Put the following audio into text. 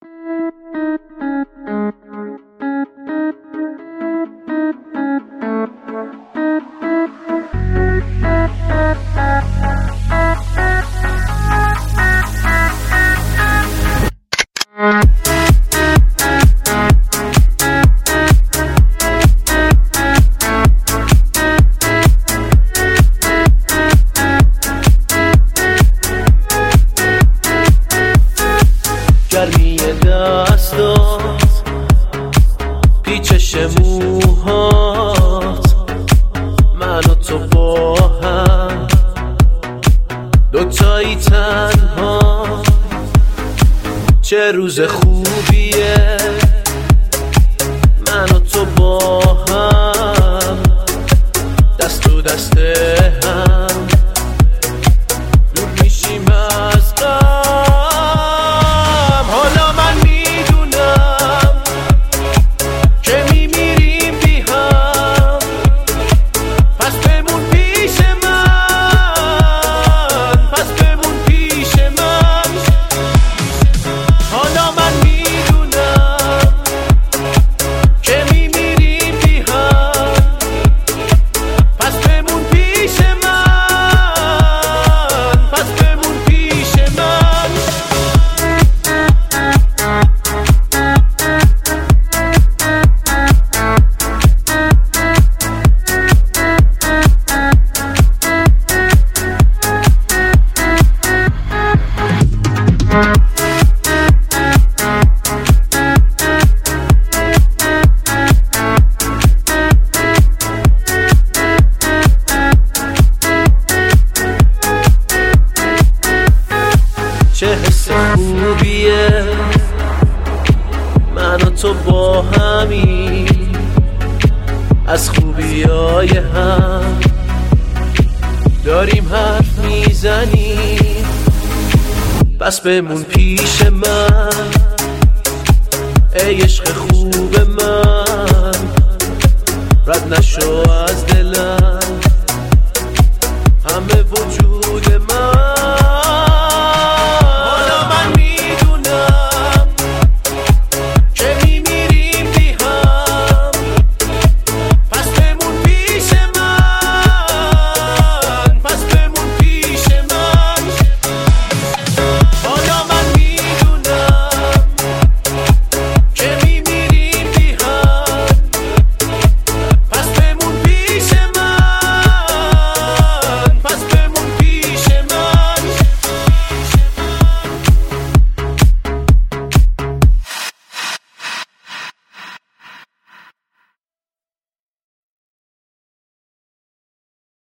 گرمی دستات پیچش موهات من و تو با هم دوتایی تنها چه روز خوبیه من و تو با هم دست تو دست هم دور میشیم از غم چه حس خوبیه من و تو با همی از خوبیای هم داریم حرف میزنیم بس بمون پیش من ای عشق خوب من رد نشو از دلم همه وجود